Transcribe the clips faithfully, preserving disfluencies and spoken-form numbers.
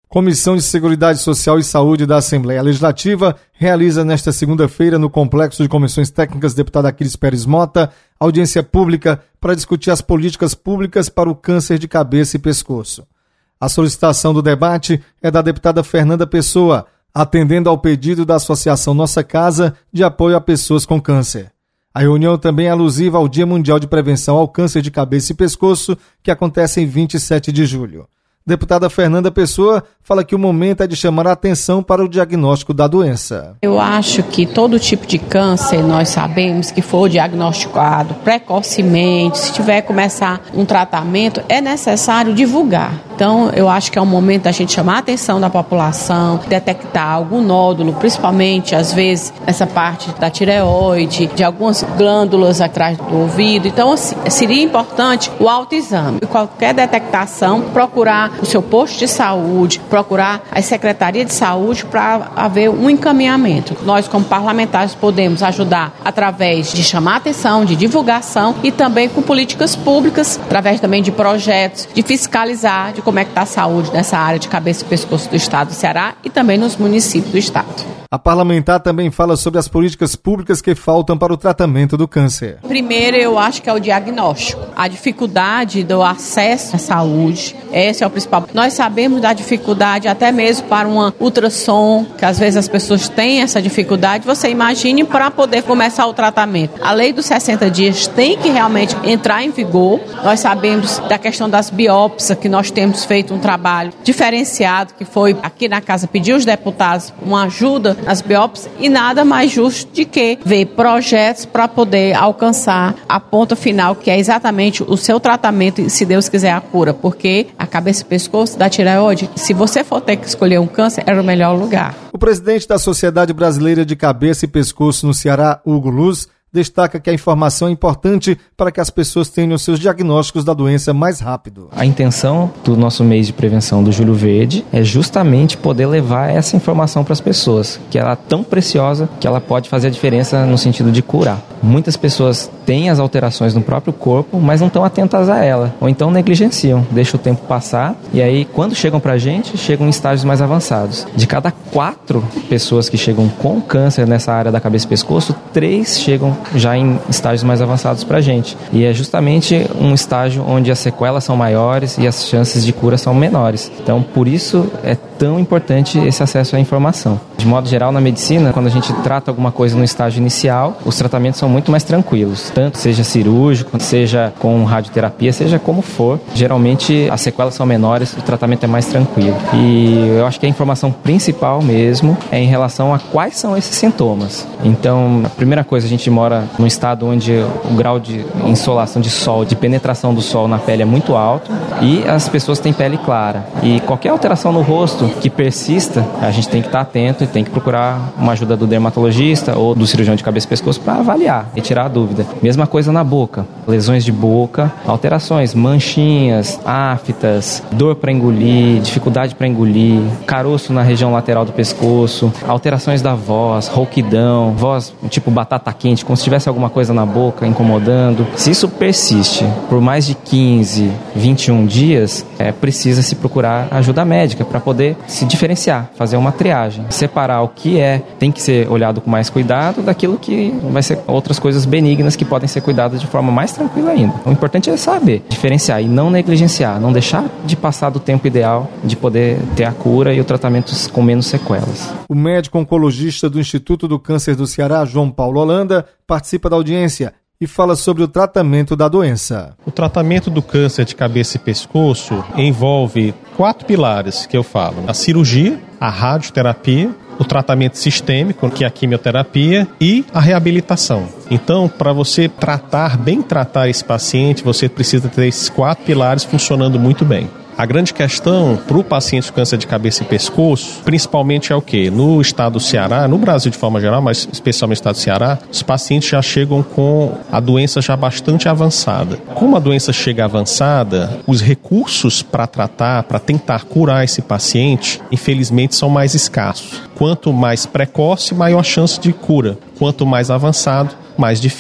Comissão de Seguridade Social e Saúde da Assembleia Legislativa realiza nesta segunda-feira, no Complexo de Comissões Técnicas Deputado Aquiles Pérez Mota, audiência pública para discutir as políticas públicas para o câncer de cabeça e pescoço. A solicitação do debate é da deputada Fernanda Pessoa, atendendo ao pedido da Associação Nossa Casa de apoio a pessoas com câncer. A reunião também é alusiva ao Dia Mundial de Prevenção ao Câncer de Cabeça e Pescoço, que acontece em vinte e sete de julho. Deputada Fernanda Pessoa fala que o momento é de chamar a atenção para o diagnóstico da doença. Eu acho que todo tipo de câncer, nós sabemos que for diagnosticado precocemente, se tiver que começar um tratamento, é necessário divulgar. Então, eu acho que é um momento da gente chamar a atenção da população, detectar algum nódulo, principalmente, às vezes, essa parte da tireoide, de algumas glândulas atrás do ouvido. Então, assim, seria importante o autoexame. Qualquer detectação, procurar o seu posto de saúde, procurar a Secretaria de Saúde para haver um encaminhamento. Nós, como parlamentares, podemos ajudar através de chamar a atenção, de divulgação e também com políticas públicas, através também de projetos, de fiscalizar de como é que está a saúde nessa área de cabeça e pescoço do estado do Ceará e também nos municípios do estado. A parlamentar também fala sobre as políticas públicas que faltam para o tratamento do câncer. Primeiro, eu acho que é o diagnóstico. A dificuldade do acesso à saúde, esse é o principal. Nós sabemos da dificuldade até mesmo para uma ultrassom, que às vezes as pessoas têm essa dificuldade. Você imagine para poder começar o tratamento. A lei dos sessenta dias tem que realmente entrar em vigor. Nós sabemos da questão das biópsias, que nós temos feito um trabalho diferenciado, que foi aqui na casa pedir aos deputados uma ajuda as biópsias, e nada mais justo de que ver projetos para poder alcançar a ponta final, que é exatamente o seu tratamento e, se Deus quiser, a cura, porque a cabeça e pescoço da tireoide, se você for ter que escolher um câncer, era o melhor lugar. O presidente da Sociedade Brasileira de Cabeça e Pescoço no Ceará, Hugo Luz, destaca que a informação é importante para que as pessoas tenham seus diagnósticos da doença mais rápido. A intenção do nosso mês de prevenção do Julho Verde é justamente poder levar essa informação para as pessoas, que ela é tão preciosa que ela pode fazer a diferença no sentido de curar. Muitas pessoas têm as alterações no próprio corpo, mas não estão atentas a ela, ou então negligenciam, deixam o tempo passar, e aí quando chegam para a gente, chegam em estágios mais avançados. De cada quatro pessoas que chegam com câncer nessa área da cabeça e pescoço, três chegam já em estágios mais avançados para a gente. E é justamente um estágio onde as sequelas são maiores e as chances de cura são menores. Então, por isso é tão importante esse acesso à informação. De modo geral, na medicina, quando a gente trata alguma coisa no estágio inicial, os tratamentos são muito mais tranquilos. Tanto seja cirúrgico, seja com radioterapia, seja como for. Geralmente, as sequelas são menores, o tratamento é mais tranquilo. E eu acho que a informação principal mesmo é em relação a quais são esses sintomas. Então, a primeira coisa, a gente mora num estado onde o grau de insolação de sol, de penetração do sol na pele é muito alto e as pessoas têm pele clara. E qualquer alteração no rosto que persista, a gente tem que estar atento e tem que procurar uma ajuda do dermatologista ou do cirurgião de cabeça e pescoço para avaliar e tirar a dúvida. Mesma coisa na boca, lesões de boca, alterações, manchinhas, aftas, dor para engolir, dificuldade para engolir, caroço na região lateral do pescoço, alterações da voz, rouquidão, voz tipo batata quente, como se tivesse alguma coisa na boca incomodando. Se isso persiste por mais de quinze, vinte e um dias, é, precisa se procurar ajuda médica para poder se diferenciar, fazer uma triagem, separar o que é, tem que ser olhado com mais cuidado daquilo que vai ser outras coisas benignas que podem ser cuidadas de forma mais tranquila ainda. O importante é saber diferenciar e não negligenciar, não deixar de passar do tempo ideal de poder ter a cura e o tratamento com menos sequelas. O médico oncologista do Instituto do Câncer do Ceará, João Paulo Holanda, participa da audiência e fala sobre o tratamento da doença. O tratamento do câncer de cabeça e pescoço envolve quatro pilares que eu falo: a cirurgia, a radioterapia, o tratamento sistêmico, que é a quimioterapia, e a reabilitação. Então, para você tratar, bem tratar esse paciente, você precisa ter esses quatro pilares funcionando muito bem. A grande questão para o paciente com câncer de cabeça e pescoço, principalmente é o quê? No estado do Ceará, no Brasil de forma geral, mas especialmente no estado do Ceará, os pacientes já chegam com a doença já bastante avançada. Como a doença chega avançada, os recursos para tratar, para tentar curar esse paciente, infelizmente são mais escassos. Quanto mais precoce, maior chance de cura. Quanto mais avançado, mais difícil.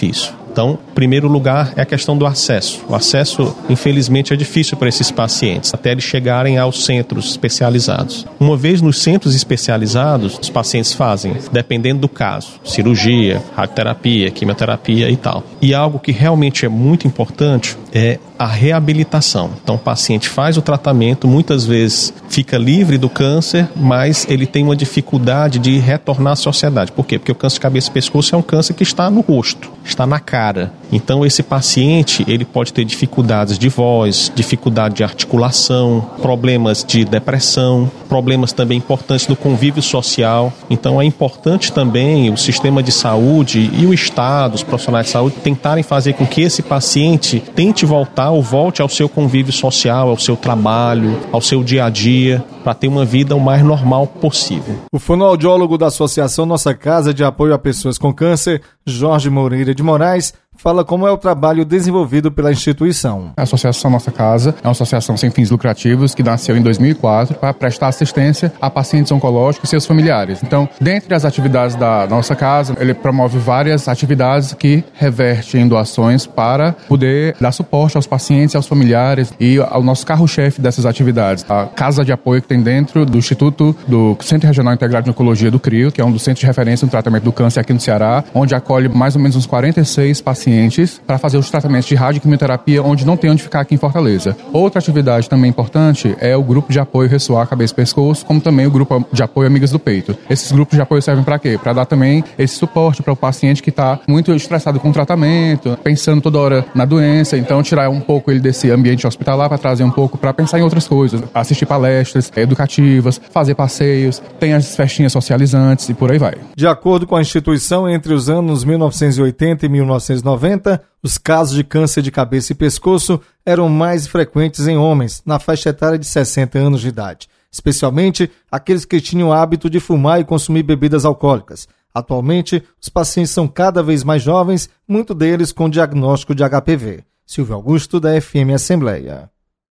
Então, em primeiro lugar, é a questão do acesso. O acesso, infelizmente, é difícil para esses pacientes, até eles chegarem aos centros especializados. Uma vez nos centros especializados, os pacientes fazem, dependendo do caso, cirurgia, radioterapia, quimioterapia e tal. E algo que realmente é muito importante é a reabilitação. Então, o paciente faz o tratamento, muitas vezes fica livre do câncer, mas ele tem uma dificuldade de retornar à sociedade. Por quê? Porque o câncer de cabeça e pescoço é um câncer que está no rosto, está na cara. Então, esse paciente, ele pode ter dificuldades de voz, dificuldade de articulação, problemas de depressão, problemas também importantes no convívio social. Então, é importante também o sistema de saúde e o Estado, os profissionais de saúde, tentarem fazer com que esse paciente tente voltar ou volte ao seu convívio social, ao seu trabalho, ao seu dia a dia, para ter uma vida o mais normal possível. O fonoaudiólogo da Associação Nossa Casa de Apoio a Pessoas com Câncer, Jorge Moreira de Moraes, fala como é o trabalho desenvolvido pela instituição. A Associação Nossa Casa é uma associação sem fins lucrativos que nasceu em dois mil e quatro para prestar assistência a pacientes oncológicos e seus familiares. Então, dentre as atividades da Nossa Casa, ele promove várias atividades que revertem em doações para poder dar suporte aos pacientes e aos familiares, e ao nosso carro-chefe dessas atividades, a casa de apoio que tem dentro do Instituto do Centro Regional Integrado de Oncologia do CRIO, que é um dos centros de referência no tratamento do câncer aqui no Ceará, onde acolhe mais ou menos uns quarenta e seis pacientes para fazer os tratamentos de radioquimioterapia, onde não tem onde ficar aqui em Fortaleza. Outra atividade também importante é o grupo de apoio Ressoar Cabeça e Pescoço, como também o grupo de apoio Amigas do Peito. Esses grupos de apoio servem para quê? Para dar também esse suporte para o paciente que está muito estressado com o tratamento, pensando toda hora na doença, então tirar um pouco ele desse ambiente hospitalar para trazer um pouco para pensar em outras coisas, assistir palestras educativas, fazer passeios, tem as festinhas socializantes e por aí vai. De acordo com a instituição, entre os anos mil novecentos e oitenta e mil novecentos e noventa, os casos de câncer de cabeça e pescoço eram mais frequentes em homens, na faixa etária de sessenta anos de idade, especialmente aqueles que tinham o hábito de fumar e consumir bebidas alcoólicas. Atualmente, os pacientes são cada vez mais jovens, muitos deles com diagnóstico de H P V. Silvio Augusto, da F M Assembleia.